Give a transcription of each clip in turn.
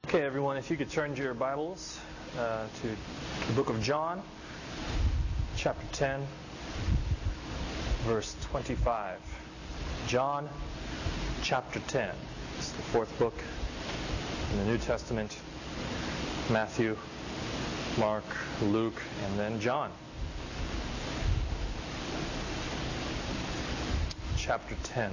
Okay, everyone, if you could turn your Bibles to the book of John, chapter 10, verse 25. John, chapter 10. It's the fourth book in the New Testament. Matthew, Mark, Luke, and then John. Chapter 10.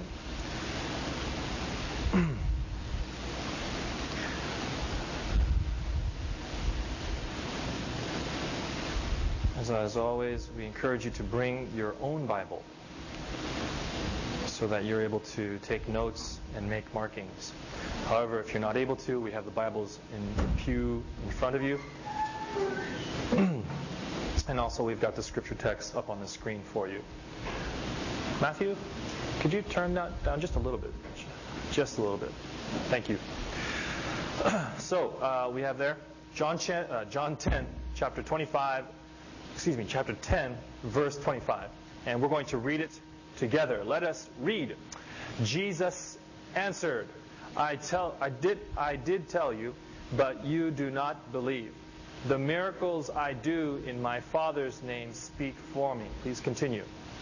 As always, we encourage you to bring your own Bible so that you're able to take notes and make markings. However, if you're not able to, we have the Bibles in the pew in front of you. And also we've got the scripture text up on the screen for you. Matthew, could you turn that down just a little bit? Just a little bit. Thank you. So we have there John 10, chapter 10, verse 25. And we're going to read it together. Let us read. Jesus answered, I did tell you, but you do not believe. The miracles I do in my Father's name speak for me. Please continue.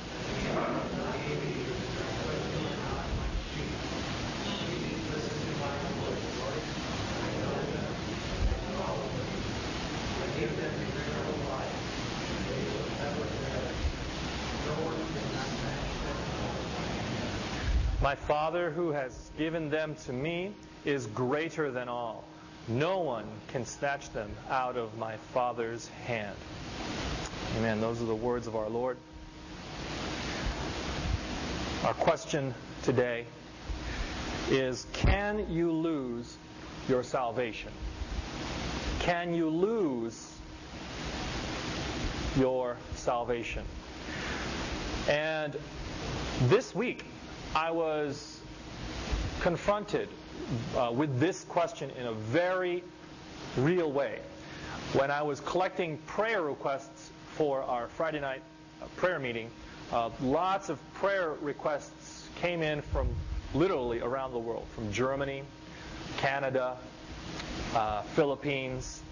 My Father who has given them to me is greater than all. No one can snatch them out of my Father's hand. Amen. Those are the words of our Lord. Our question today is, can you lose your salvation? Can you lose your salvation? And this week, I was confronted with this question in a very real way. When I was collecting prayer requests for our Friday night prayer meeting, lots of prayer requests came in from literally around the world, from Germany, Canada, Philippines,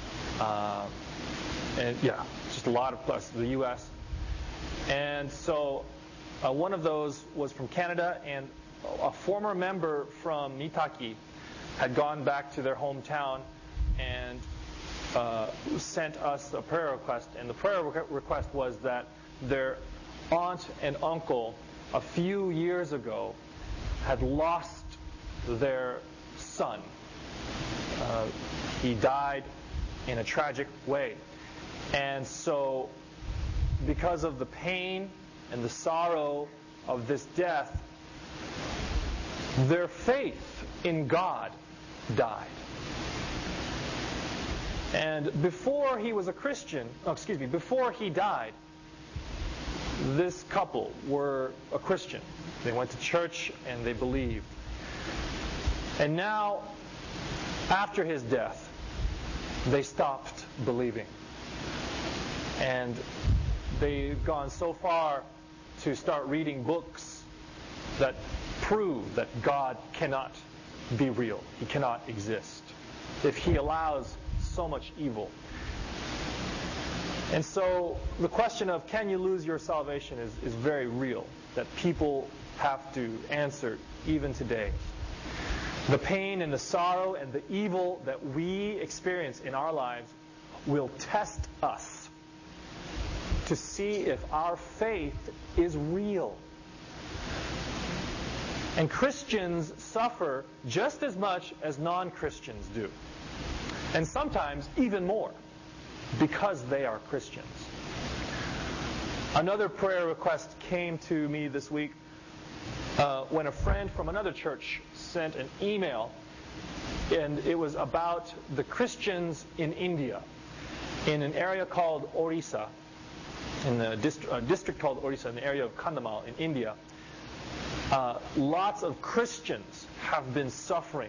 and just a lot of places, the U.S. And so one of those was from Canada, and a former member from Nitaki had gone back to their hometown and sent us a prayer request. And the prayer request was that their aunt and uncle a few years ago had lost their son. He died in a tragic way. And so because of the pain and the sorrow of this death, their faith in God died. And before he was a Christian, before he died, this couple were a Christian. They went to church and they believed. And now, after his death, they stopped believing. And they've gone so far to start reading books that prove that God cannot be real. He cannot exist if He allows so much evil. And so the question of can you lose your salvation is very real, that people have to answer even today. The pain and the sorrow and the evil that we experience in our lives will test us to see if our faith is real. And Christians suffer just as much as non-Christians do. And sometimes even more, because they are Christians. Another prayer request came to me this week when a friend from another church sent an email, and it was about the Christians in India, in an area called Orissa, in the district called Orissa, in the area of Kandhamal in India. Lots of Christians have been suffering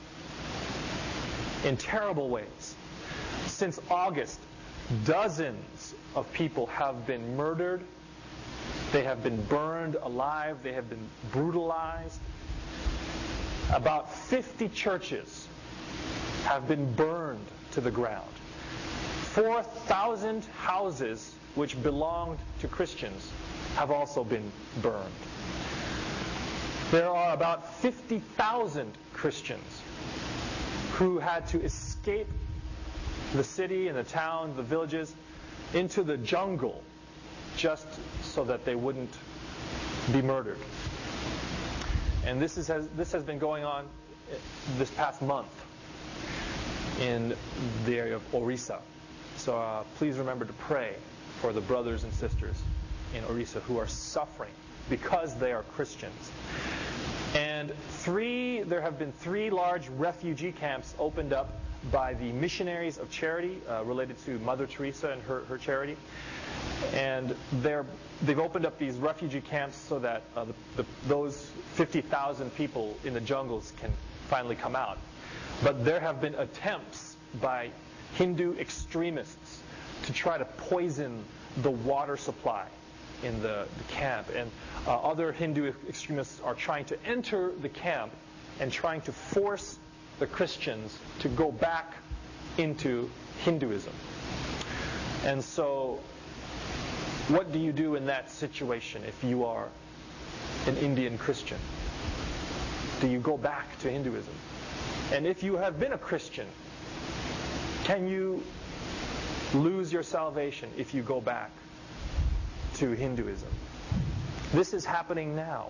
in terrible ways. Since August, dozens of people have been murdered. They have been burned alive. They have been brutalized. About 50 churches have been burned to the ground. 4,000 houses which belonged to Christians have also been burned. There are about 50,000 Christians who had to escape the city and the town, the villages, into the jungle just so that they wouldn't be murdered. And this has been going on this past month in the area of Orissa. So please remember to pray for the brothers and sisters in Orissa who are suffering because they are Christians. And there have been 3 large refugee camps opened up by the Missionaries of Charity, related to Mother Teresa and her charity. And they've opened up these refugee camps so that those 50,000 people in the jungles can finally come out. But there have been attempts by Hindu extremists to try to poison the water supply in the camp. And other Hindu extremists are trying to enter the camp and trying to force the Christians to go back into Hinduism. And so, what do you do in that situation if you are an Indian Christian? Do you go back to Hinduism? And if you have been a Christian, can you lose your salvation if you go back to Hinduism? This is happening now.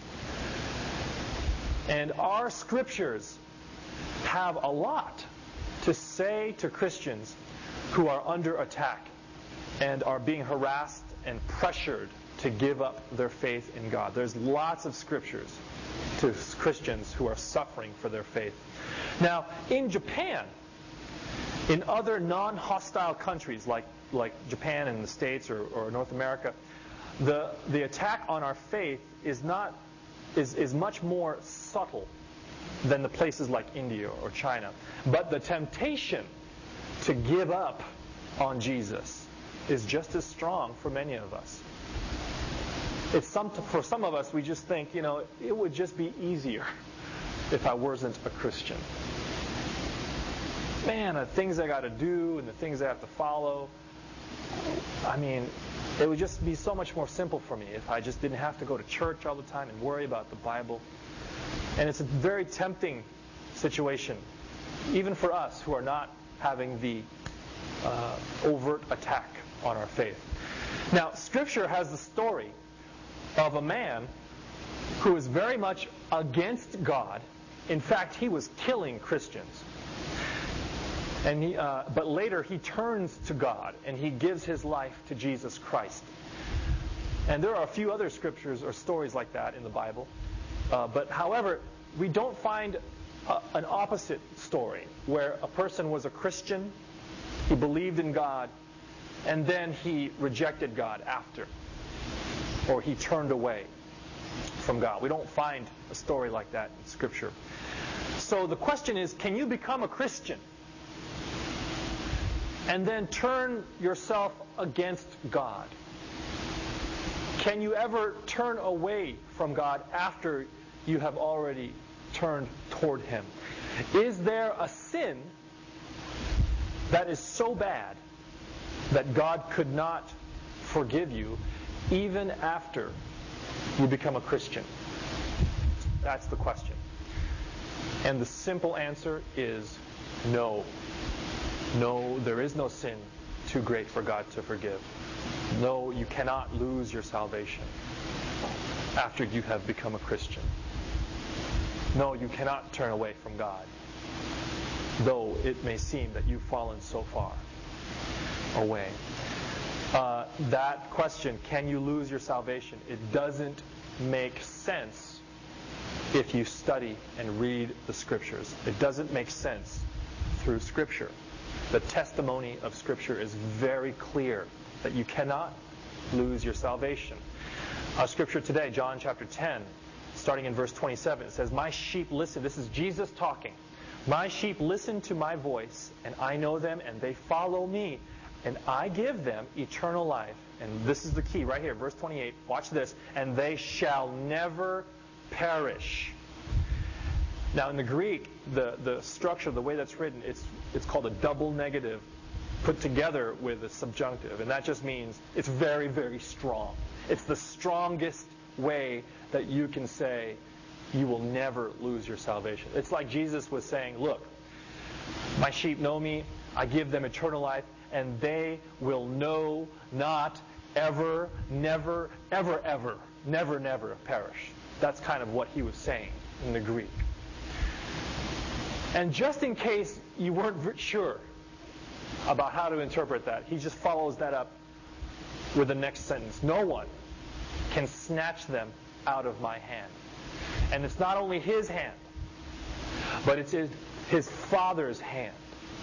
And our scriptures have a lot to say to Christians who are under attack and are being harassed and pressured to give up their faith in God. There's lots of scriptures to Christians who are suffering for their faith. Now, in Japan, in other non-hostile countries like Japan and the States or North America, the attack on our faith is much more subtle than the places like India or China. But the temptation to give up on Jesus is just as strong for many of us. For some of us, we just think, it would just be easier if I wasn't a Christian. Man, the things I got to do and the things I have to follow, it would just be so much more simple for me if I just didn't have to go to church all the time and worry about the Bible. And it's a very tempting situation, even for us who are not having the overt attack on our faith. Now, Scripture has the story of a man who is very much against God. In fact, he was killing Christians. But later he turns to God and he gives his life to Jesus Christ. And there are a few other scriptures or stories like that in the Bible. But however, we don't find an opposite story where a person was a Christian, he believed in God, and then he rejected God after. Or he turned away from God. We don't find a story like that in Scripture. So the question is, can you become a Christian and then turn yourself against God? Can you ever turn away from God after you have already turned toward Him? Is there a sin that is so bad that God could not forgive you even after you become a Christian? That's the question. And the simple answer is no. No, there is no sin too great for God to forgive. No, you cannot lose your salvation after you have become a Christian. No, you cannot turn away from God, though it may seem that you've fallen so far away. That question, can you lose your salvation? It doesn't make sense if you study and read the Scriptures. It doesn't make sense through Scripture. The testimony of Scripture is very clear that you cannot lose your salvation. Our Scripture today, John chapter 10, starting in verse 27, it says, "My sheep listen." This is Jesus talking. "My sheep listen to my voice, and I know them, and they follow me. And I give them eternal life." And this is the key right here, verse 28. Watch this. "And they shall never perish. Now in the Greek, the structure, the way that's written, it's called a double negative put together with a subjunctive. And that just means it's very, very strong. It's the strongest way that you can say you will never lose your salvation. It's like Jesus was saying, look, my sheep know me, I give them eternal life, and they will know not ever, never, ever, ever, never, never perish. That's kind of what he was saying in the Greek. And just in case you weren't sure about how to interpret that, he just follows that up with the next sentence. No one can snatch them out of my hand. And it's not only his hand, but it's his Father's hand.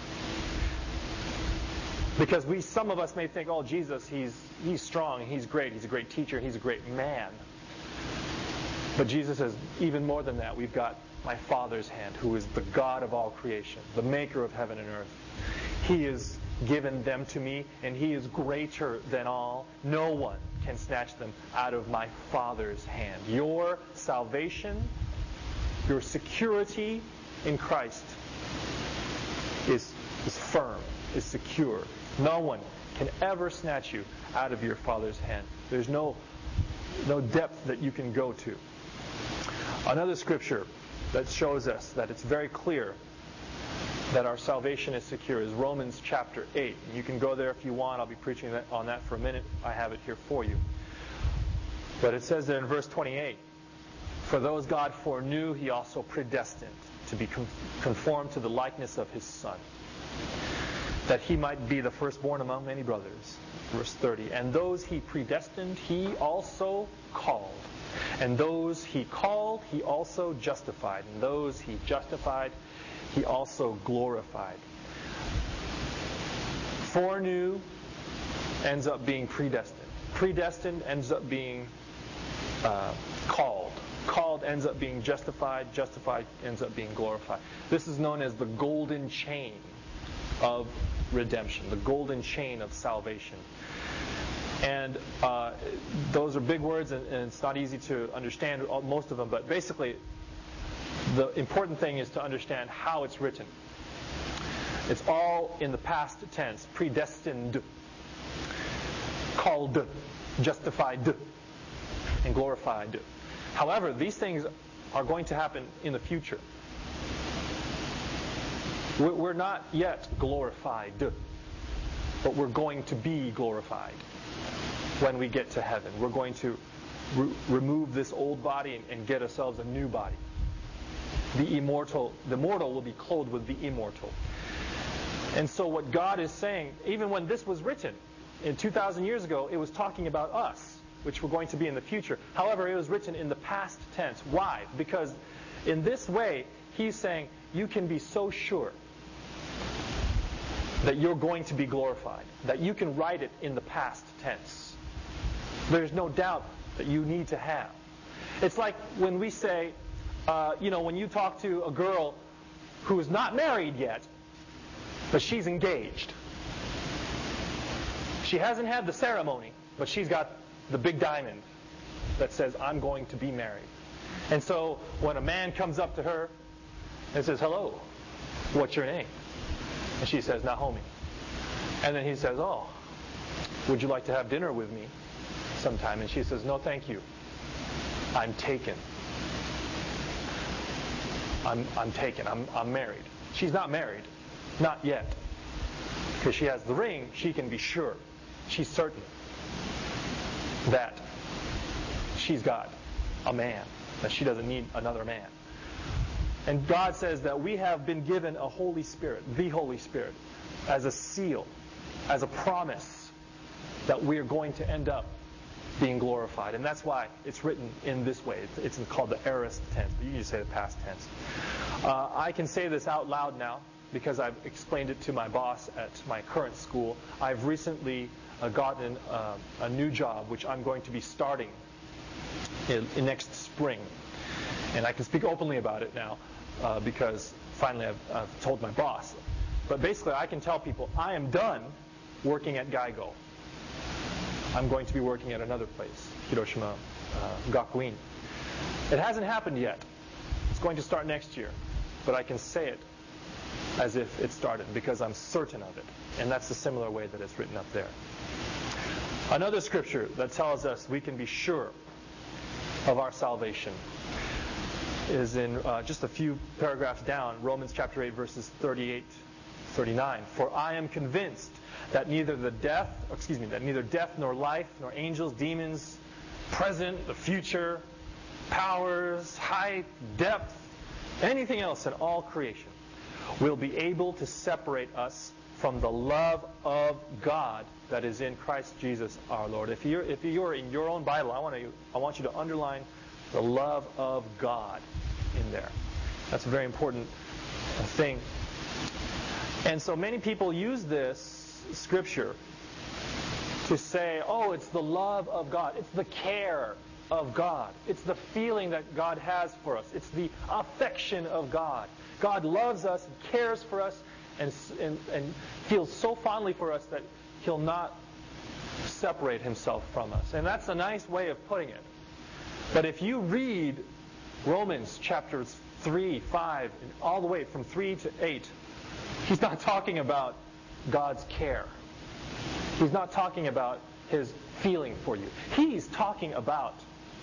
Because some of us may think, oh, Jesus, he's strong, he's great, he's a great teacher, he's a great man. But Jesus says, even more than that, we've got my Father's hand, who is the God of all creation, the maker of heaven and earth. He has given them to me, and he is greater than all. No one can snatch them out of my Father's hand. Your salvation, your security in Christ is firm, is secure. No one can ever snatch you out of your Father's hand. There's no depth that you can go to. Another scripture that shows us that it's very clear that our salvation is secure is Romans chapter 8. And you can go there if you want. I'll be preaching on that for a minute. I have it here for you. But it says there in verse 28, for those God foreknew, he also predestined to be conformed to the likeness of his Son, that he might be the firstborn among many brothers. Verse 30, and those he predestined, he also called. And those he called, he also justified. And those he justified, he also glorified. Foreknew ends up being predestined. Predestined ends up being called. Called ends up being justified. Justified ends up being glorified. This is known as the golden chain of redemption, the golden chain of salvation. And those are big words, and it's not easy to understand most of them, but basically the important thing is to understand how it's written. It's all in the past tense, predestined, called, justified, and glorified. However, these things are going to happen in the future. We're not yet glorified, but we're going to be glorified when we get to heaven. We're going to remove this old body and get ourselves a new body. The mortal will be clothed with the immortal. And so what God is saying, even when this was written in 2,000 years ago, it was talking about us, which we're going to be in the future. However, it was written in the past tense. Why? Because in this way, he's saying you can be so sure that you're going to be glorified, that you can write it in the past tense. There's no doubt that you need to have. It's like when we say, when you talk to a girl who is not married yet, but she's engaged. She hasn't had the ceremony, but she's got the big diamond that says, I'm going to be married. And so when a man comes up to her and says, hello, what's your name? And she says, Naomi. And then he says, oh, would you like to have dinner with me sometime? And she says, no, thank you. I'm taken. I'm taken. I'm married. She's not married. Not yet. Because she has the ring, she can be sure. She's certain that she's got a man, that she doesn't need another man. And God says that we have been given a Holy Spirit, the Holy Spirit, as a seal, as a promise that we are going to end up being glorified. And that's why it's written in this way. It's called the aorist tense, but you just say the past tense. I can say this out loud now because I've explained it to my boss at my current school. I've recently gotten a new job, which I'm going to be starting in next spring. And I can speak openly about it now because finally I've told my boss. But basically I can tell people I am done working at Geigo. I'm going to be working at another place, Hiroshima Gakuin. It hasn't happened yet. going to start next year, but I can say it as if it started because I'm certain of it. And that's the similar way that it's written up there. Another scripture that tells us we can be sure of our salvation is in just a few paragraphs down, Romans chapter 8, verses 38, 39. For I am convinced that neither death nor life, nor angels, demons, present, the future, powers, height, depth, anything else in all creation will be able to separate us from the love of God that is in Christ Jesus our Lord. If you're in your own Bible, I want you to underline the love of God in there. That's a very important thing. And so many people use this scripture to say, oh, it's the love of God. It's the care of God. It's the feeling that God has for us. It's the affection of God. God loves us, cares for us, and feels so fondly for us that He'll not separate Himself from us. And that's a nice way of putting it. But if you read Romans chapters 3, 5, and all the way from 3 to 8, He's not talking about God's care. He's not talking about His feeling for you. He's talking about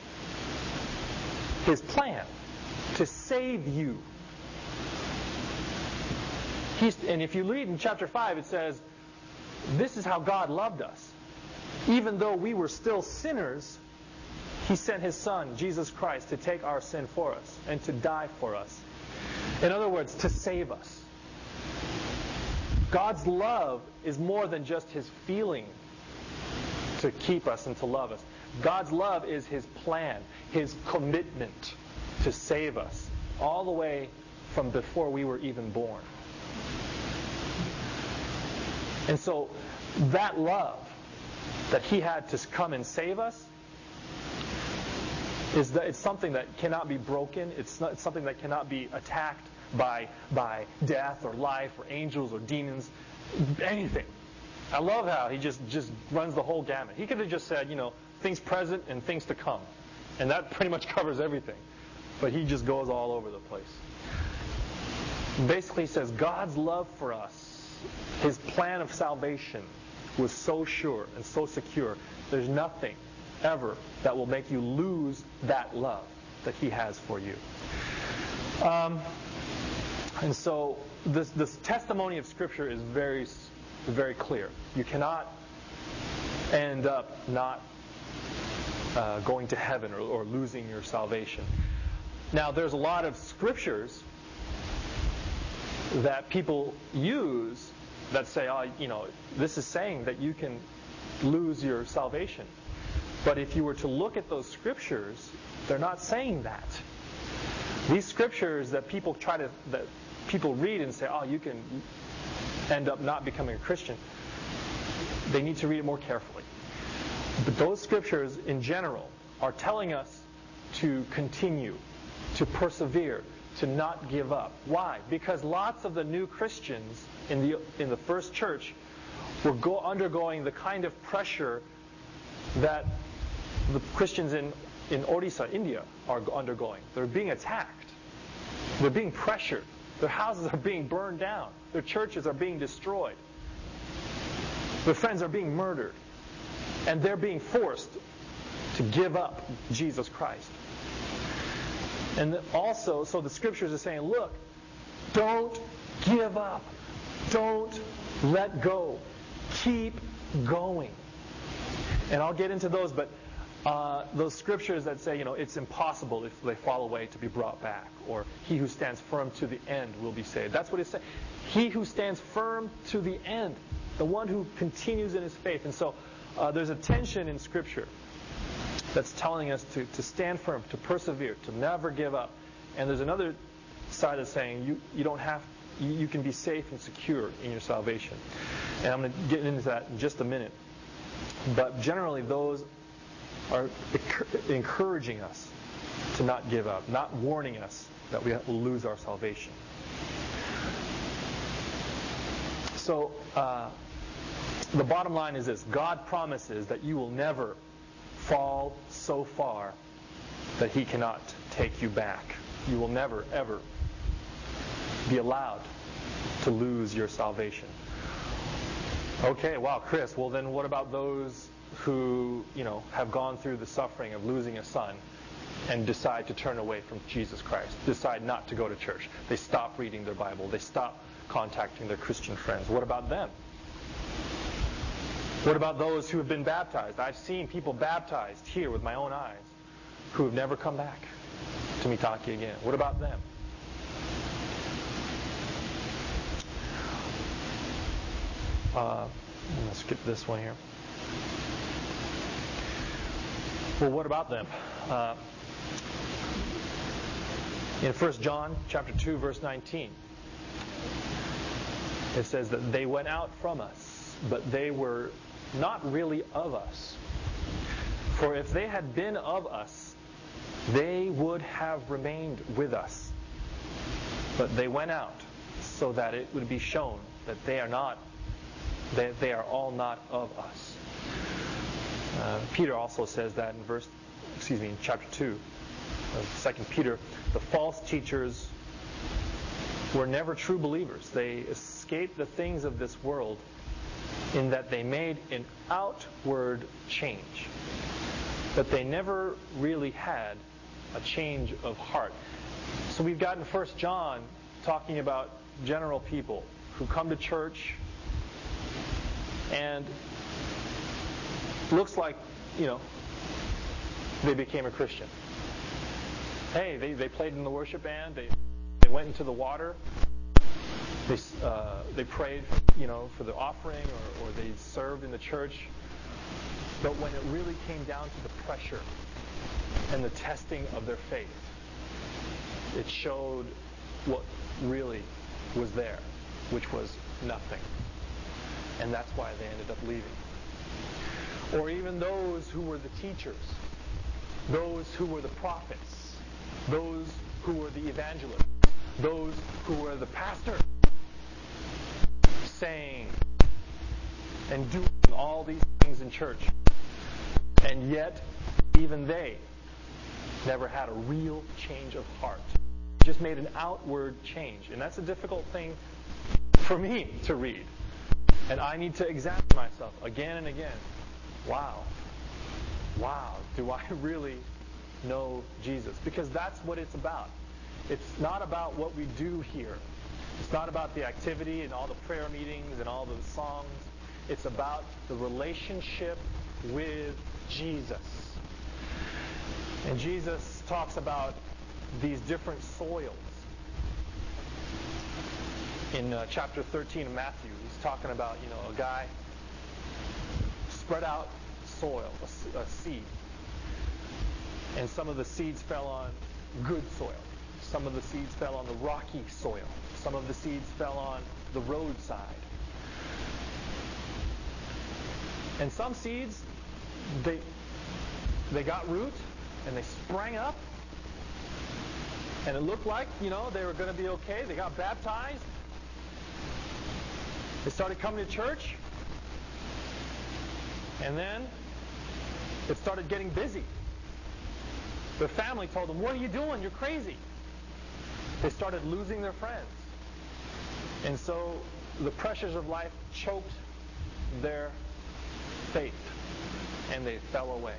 His plan to save you. And if you read in chapter 5, it says, this is how God loved us. Even though we were still sinners, He sent His Son, Jesus Christ, to take our sin for us and to die for us. In other words, to save us. God's love is more than just His feeling to keep us and to love us. God's love is His plan, His commitment to save us, all the way from before we were even born. And so that love that He had to come and save us, it's something that cannot be broken. It's something that cannot be attacked by death or life or angels or demons, anything. I love how He just runs the whole gamut. He could have just said, things present and things to come. And that pretty much covers everything. But He just goes all over the place. Basically, He says God's love for us, His plan of salvation, was so sure and so secure. There's nothing ever that will make you lose that love that He has for you. And so this testimony of Scripture is very, very clear. You cannot end up not going to heaven or losing your salvation. Now, there's a lot of scriptures that people use that say, this is saying that you can lose your salvation. But if you were to look at those scriptures, they're not saying that. These scriptures that people read and say, you can end up not becoming a Christian, they need to read it more carefully. But those scriptures in general are telling us to continue, to persevere, to not give up. Why? Because lots of the new Christians in the first church were undergoing the kind of pressure that the Christians in Odisha, India, are undergoing. They're being attacked. They're being pressured. Their houses are being burned down. Their churches are being destroyed. Their friends are being murdered. And they're being forced to give up Jesus Christ. And also, so the scriptures are saying, look, don't give up. Don't let go. Keep going. And I'll get into those, but those scriptures that say, it's impossible if they fall away to be brought back, or he who stands firm to the end will be saved. That's what it's saying. He who stands firm to the end, the one who continues in his faith. And so there's a tension in Scripture that's telling us to stand firm, to persevere, to never give up. And there's another side that's saying you can be safe and secure in your salvation. And I'm going to get into that in just a minute. But generally, those are encouraging us to not give up, not warning us that we will lose our salvation. So the bottom line is this: God promises that you will never fall so far that He cannot take you back. You will never, ever be allowed to lose your salvation. Okay, wow, Chris, well then what about those who, have gone through the suffering of losing a son and decide to turn away from Jesus Christ, decide not to go to church? They stop reading their Bible. They stop contacting their Christian friends. What about them? What about those who have been baptized? I've seen people baptized here with my own eyes who have never come back to Mitake again. What about them? I'm going to skip this one here. Well, what about them? In 1 John chapter 2, verse 19, it says that they went out from us, but they were not really of us. For if they had been of us, they would have remained with us. But they went out so that it would be shown that they are all not of us. Peter also says that in chapter 2 of 2 Peter, the false teachers were never true believers. They escaped the things of this world in that they made an outward change. But they never really had a change of heart. So we've gotten 1 John talking about general people who come to church and looks like, they became a Christian. Hey, they played in the worship band. They went into the water. They prayed, for the offering, or they served in the church. But when it really came down to the pressure and the testing of their faith, it showed what really was there, which was nothing. And that's why they ended up leaving. Or even those who were the teachers, those who were the prophets, those who were the evangelists, those who were the pastors, saying and doing all these things in church. And yet, even they never had a real change of heart. Just made an outward change. And that's a difficult thing for me to read. And I need to examine myself again and again. Wow, do I really know Jesus? Because that's what it's about. It's not about what we do here. It's not about the activity and all the prayer meetings and all the songs. It's about the relationship with Jesus. And Jesus talks about these different soils. In chapter 13 of Matthew, he's talking about, a guy spread out soil, a seed. And some of the seeds fell on good soil. Some of the seeds fell on the rocky soil. Some of the seeds fell on the roadside. And some seeds, they got root and they sprang up. And it looked like, they were going to be okay. They got baptized. They started coming to church. And then it started getting busy. Their family told them, "What are you doing? You're crazy." They started losing their friends. And so the pressures of life choked their faith. And they fell away.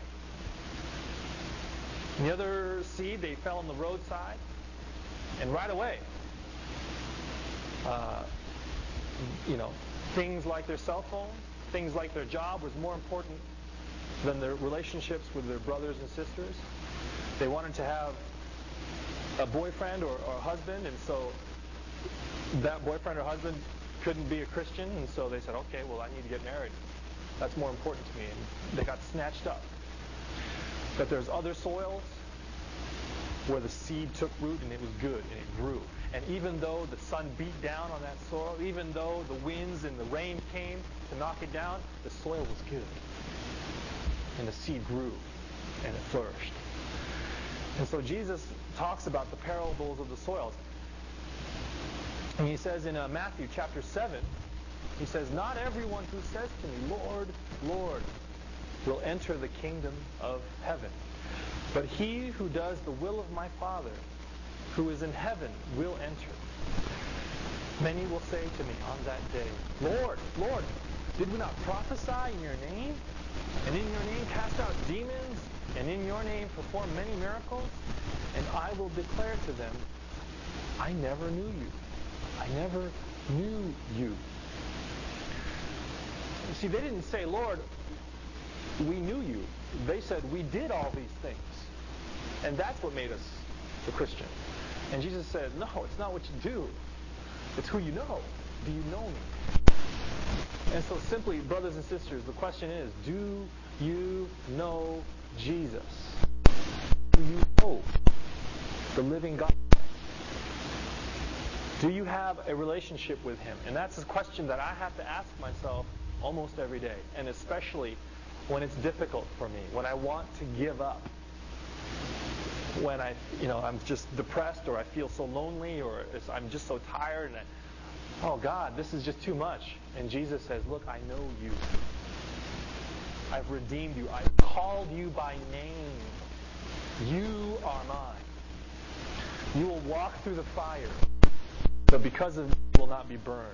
And the other seed, they fell on the roadside. And right away, things like their cell phone, things like their job was more important than their relationships with their brothers and sisters. They wanted to have a boyfriend or a husband, and so that boyfriend or husband couldn't be a Christian, and so they said, okay, well, I need to get married. That's more important to me. And they got snatched up. But there's other soils where the seed took root and it was good and it grew. And even though the sun beat down on that soil, even though the winds and the rain came to knock it down, the soil was good. And the seed grew and it flourished. And so Jesus talks about the parables of the soils. And he says in Matthew chapter 7, he says, "Not everyone who says to me, 'Lord, Lord,' will enter the kingdom of heaven, but he who does the will of my Father who is in heaven will enter. Many will say to me on that day, Lord, Lord, did we not prophesy in your name? And in your name cast out demons? And in your name perform many miracles? And I will declare to them, I never knew you. I never knew you. You see, they didn't say, Lord, we knew you. They said, we did all these things. And that's what made us a Christian. And Jesus said, no, it's not what you do. It's who you know. Do you know me? And so simply, brothers and sisters, the question is, do you know Jesus? Do you know the living God? Do you have a relationship with Him? And that's a question that I have to ask myself almost every day, and especially when it's difficult for me, when I want to give up, when I'm just depressed, or I feel so lonely, or I'm just so tired, and oh God, this is just too much. And Jesus says, look, I know you. I've redeemed you. I've called you by name. You are mine. You will walk through the fire, but because of me, you will not be burned.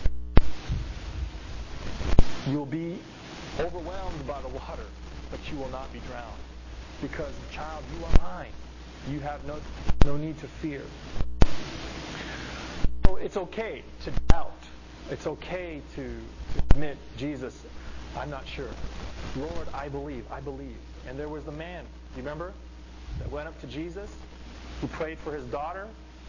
You will be overwhelmed by the water, but you will not be drowned. Because, child, you are mine. You have no need to fear. So it's okay to doubt. It's okay to admit, Jesus, I'm not sure. Lord, I believe. I believe. And there was the man, you remember, that went up to Jesus, who prayed for his daughter.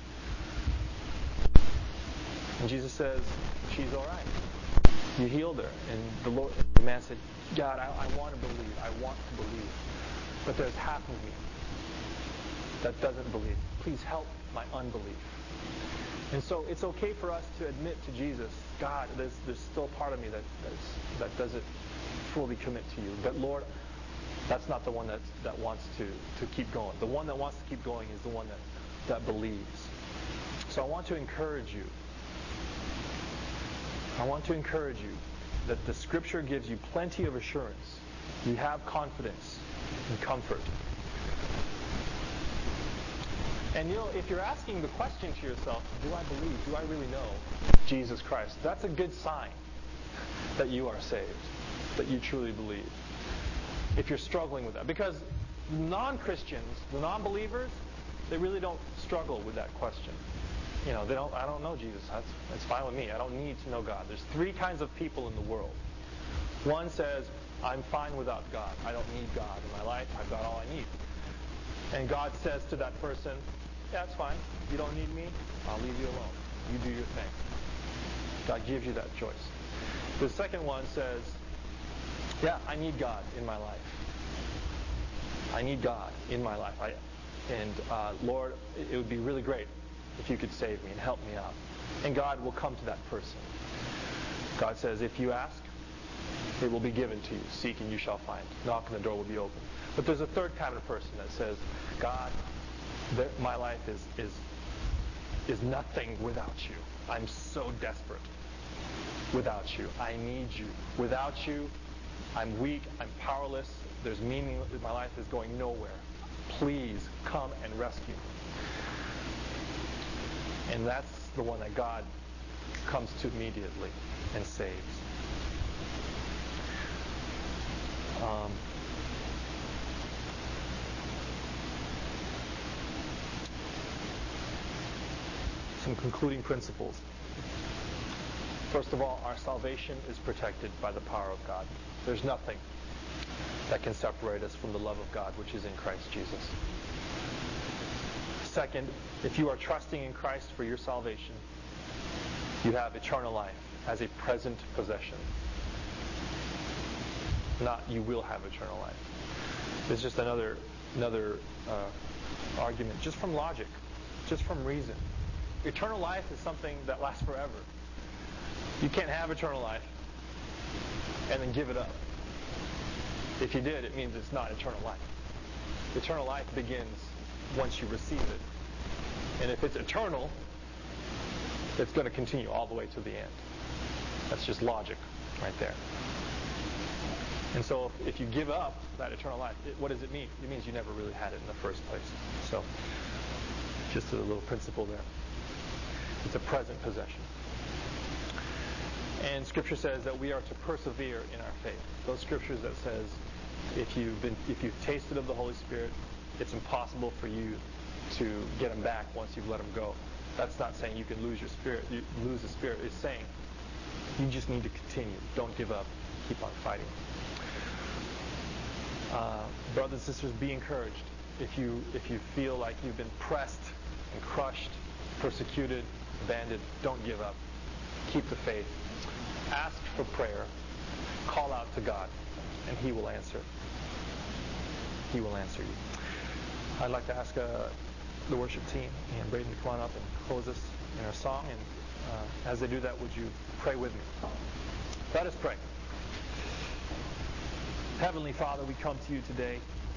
And Jesus says, she's all right. You healed her. And the man said, God, I want to believe. I want to believe. But there's half of me that doesn't believe. Please help my unbelief. And so it's okay for us to admit to Jesus, God, there's still part of me that doesn't fully commit to you. But Lord, that's not the one that wants to keep going. The one that wants to keep going is the one that believes. So I want to encourage you. I want to encourage you that the Scripture gives you plenty of assurance. You have confidence and comfort. And if you're asking the question to yourself, do I believe? Do I really know Jesus Christ? That's a good sign that you are saved, that you truly believe. If you're struggling with that. Because non-Christians, the non-believers, they really don't struggle with that question. I don't know Jesus. That's fine with me. I don't need to know God. There's three kinds of people in the world. One says, I'm fine without God. I don't need God in my life. I've got all I need. And God says to that person, yeah, it's fine. You don't need me. I'll leave you alone. You do your thing. God gives you that choice. The second one says, yeah, I need God in my life. I need God in my life. Lord, it would be really great if you could save me and help me out. And God will come to that person. God says, if you ask, it will be given to you. Seek and you shall find. Knock and the door will be open. But there's a third kind of person that says, God, my life is nothing without you. I'm so desperate without you. I need you. Without you, I'm weak. I'm powerless. There's meaning. My life is going nowhere. Please come and rescue me. And that's the one that God comes to immediately and saves. Some concluding principles. First of all, our salvation is protected by the power of God. There's nothing that can separate us from the love of God, which is in Christ Jesus. Second, if you are trusting in Christ for your salvation, you have eternal life as a present possession. Not you will have eternal life. It's just another argument, just from logic, just from reason. Eternal life is something that lasts forever. You can't have eternal life and then give it up. If you did, it means it's not eternal life. Eternal life begins once you receive it. And if it's eternal, it's going to continue all the way to the end. That's just logic right there. And so if you give up that eternal life, what does it mean? It means you never really had it in the first place. So Just a little principle there. It's a present possession. And Scripture says that we are to persevere in our faith. Those scriptures that says, if you've tasted of the Holy Spirit, it's impossible for you to get him back once you've let him go. That's not saying you can lose your spirit. You lose the Spirit. It's saying you just need to continue. Don't give up. Keep on fighting. Brothers and sisters, be encouraged. If you feel like you've been pressed and crushed, persecuted, abandoned, don't give up. Keep the faith. Ask for prayer. Call out to God, and He will answer. He will answer you. I'd like to ask the worship team and Braden to come on up and close us in our song. And as they do that, would you pray with me? Let us pray. Heavenly Father, we come to you today,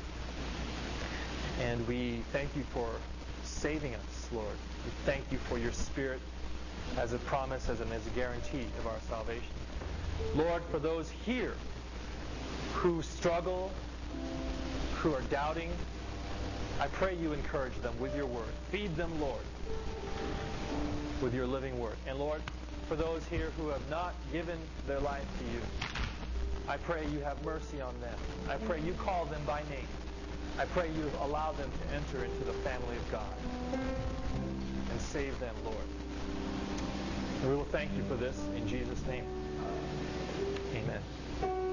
and we thank you for saving us, Lord. We thank you for your Spirit as a promise, as a guarantee of our salvation. Lord, for those here who struggle, who are doubting, I pray you encourage them with your word. Feed them, Lord, with your living word. And Lord, for those here who have not given their life to you, I pray you have mercy on them. I pray you call them by name. I pray you allow them to enter into the family of God and save them, Lord. And we will thank you for this in Jesus' name. Amen.